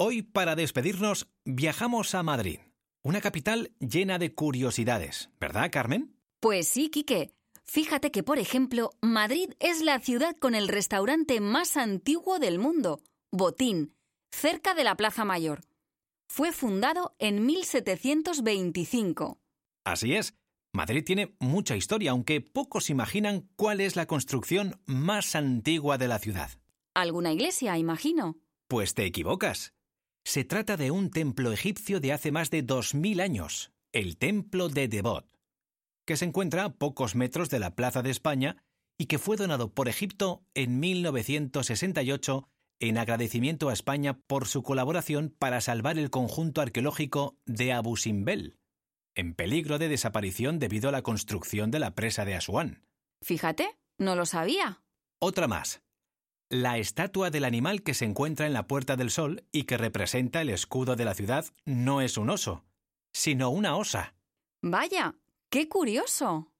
Hoy, para despedirnos, viajamos a Madrid, una capital llena de curiosidades, ¿verdad, Carmen? Pues sí, Quique. Fíjate que, por ejemplo, Madrid es la ciudad con el restaurante más antiguo del mundo, Botín, cerca de la Plaza Mayor. Fue fundado en 1725. Así es. Madrid tiene mucha historia, aunque pocos imaginan cuál es la construcción más antigua de la ciudad. ¿Alguna iglesia, imagino? Pues te equivocas. Se trata de un templo egipcio de hace más de 2000 años, el Templo de Debod, que se encuentra a pocos metros de la Plaza de España y que fue donado por Egipto en 1968 en agradecimiento a España por su colaboración para salvar el conjunto arqueológico de Abu Simbel, en peligro de desaparición debido a la construcción de la presa de Asuán. Fíjate, no lo sabía. Otra más. La estatua del animal que se encuentra en la Puerta del Sol y que representa el escudo de la ciudad no es un oso, sino una osa. Vaya, ¡qué curioso!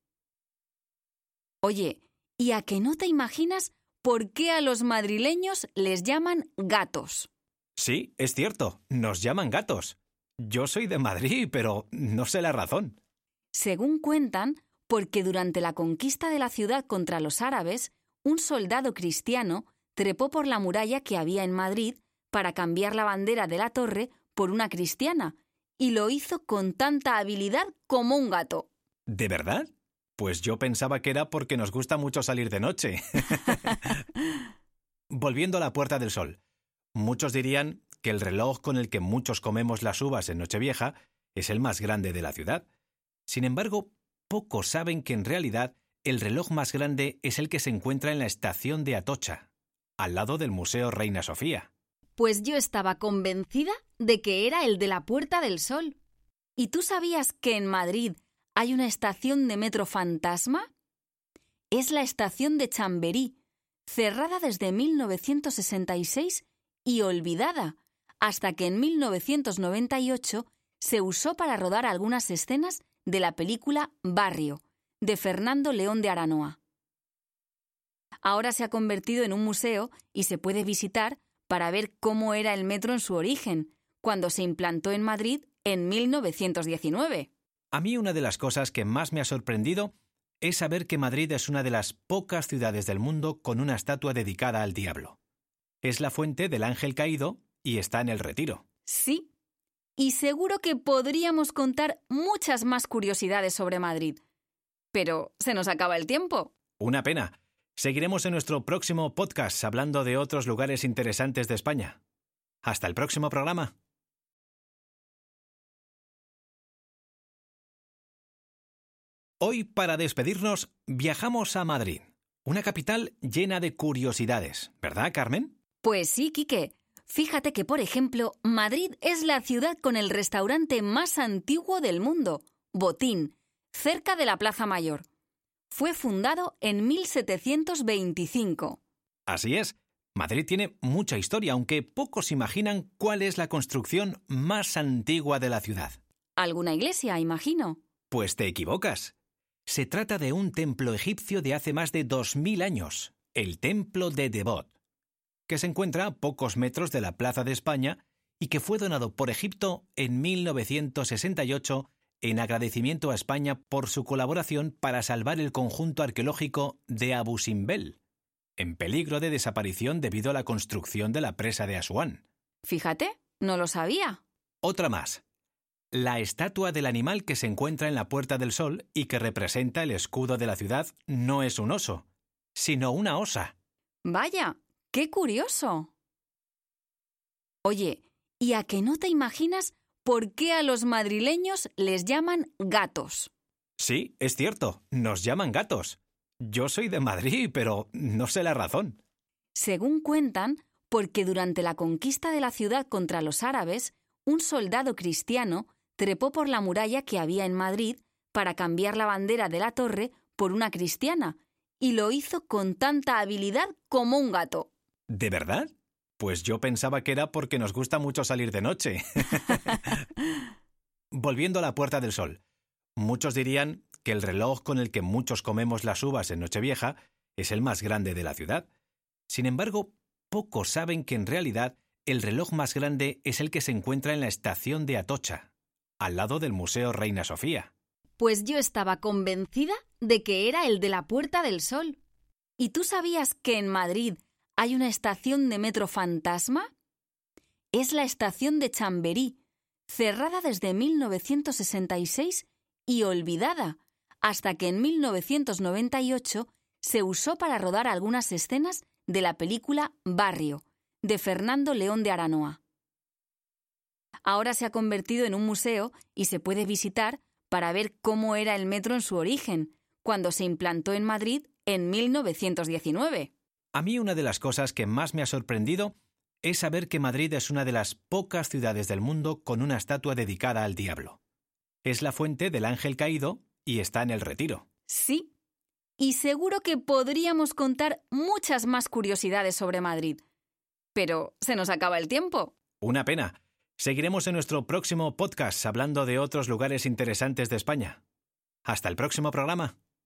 Oye, ¿y a que no te imaginas por qué a los madrileños les llaman gatos? Sí, es cierto, nos llaman gatos. Yo soy de Madrid, pero no sé la razón. Según cuentan, porque durante la conquista de la ciudad contra los árabes, un soldado cristiano trepó por la muralla que había en Madrid para cambiar la bandera de la torre por una cristiana, y lo hizo con tanta habilidad como un gato. ¿De verdad? Pues yo pensaba que era porque nos gusta mucho salir de noche. Volviendo a la Puerta del Sol. Muchos dirían que el reloj con el que muchos comemos las uvas en Nochevieja es el más grande de la ciudad. Sin embargo, pocos saben que en realidad el reloj más grande es el que se encuentra en la estación de Atocha, al lado del Museo Reina Sofía. Pues yo estaba convencida de que era el de la Puerta del Sol. ¿Y tú sabías que en Madrid hay una estación de metro fantasma? Es la estación de Chamberí, cerrada desde 1966 y olvidada, hasta que en 1998 se usó para rodar algunas escenas de la película Barrio, de Fernando León de Aranoa. Ahora se ha convertido en un museo y se puede visitar para ver cómo era el metro en su origen, cuando se implantó en Madrid en 1919. A mí una de las cosas que más me ha sorprendido es saber que Madrid es una de las pocas ciudades del mundo con una estatua dedicada al diablo. Es la fuente del Ángel Caído y está en el Retiro. Sí, y seguro que podríamos contar muchas más curiosidades sobre Madrid. Pero se nos acaba el tiempo. Una pena. Seguiremos en nuestro próximo podcast hablando de otros lugares interesantes de España. Hasta el próximo programa. Hoy, para despedirnos, viajamos a Madrid, una capital llena de curiosidades, ¿verdad, Carmen? Pues sí, Quique. Fíjate que, por ejemplo, Madrid es la ciudad con el restaurante más antiguo del mundo, Botín, cerca de la Plaza Mayor. Fue fundado en 1725. Así es. Madrid tiene mucha historia, aunque pocos imaginan cuál es la construcción más antigua de la ciudad. ¿Alguna iglesia, imagino? Pues te equivocas. Se trata de un templo egipcio de hace más de 2000 años, el Templo de Debod, que se encuentra a pocos metros de la Plaza de España y que fue donado por Egipto en 1968 en agradecimiento a España por su colaboración para salvar el conjunto arqueológico de Abu Simbel, en peligro de desaparición debido a la construcción de la presa de Asuán. Fíjate, no lo sabía. Otra más. La estatua del animal que se encuentra en la Puerta del Sol y que representa el escudo de la ciudad no es un oso, sino una osa. Vaya, ¡qué curioso! Oye, ¿y a que no te imaginas por qué a los madrileños les llaman gatos? Sí, es cierto, nos llaman gatos. Yo soy de Madrid, pero no sé la razón. Según cuentan, porque durante la conquista de la ciudad contra los árabes, un soldado cristiano trepó por la muralla que había en Madrid para cambiar la bandera de la torre por una cristiana, y lo hizo con tanta habilidad como un gato. ¿De verdad? Pues yo pensaba que era porque nos gusta mucho salir de noche. Volviendo a la Puerta del Sol. Muchos dirían que el reloj con el que muchos comemos las uvas en Nochevieja es el más grande de la ciudad. Sin embargo, pocos saben que en realidad el reloj más grande es el que se encuentra en la estación de Atocha, al lado del Museo Reina Sofía. Pues yo estaba convencida de que era el de la Puerta del Sol. ¿Y tú sabías que en Madrid hay una estación de metro fantasma? Es la estación de Chamberí, cerrada desde 1966 y olvidada, hasta que en 1998 se usó para rodar algunas escenas de la película Barrio, de Fernando León de Aranoa. Ahora se ha convertido en un museo y se puede visitar para ver cómo era el metro en su origen, cuando se implantó en Madrid en 1919. A mí una de las cosas que más me ha sorprendido es saber que Madrid es una de las pocas ciudades del mundo con una estatua dedicada al diablo. Es la fuente del ángel caído y está en el Retiro. Sí, y seguro que podríamos contar muchas más curiosidades sobre Madrid. Pero se nos acaba el tiempo. Una pena. Seguiremos en nuestro próximo podcast hablando de otros lugares interesantes de España. Hasta el próximo programa.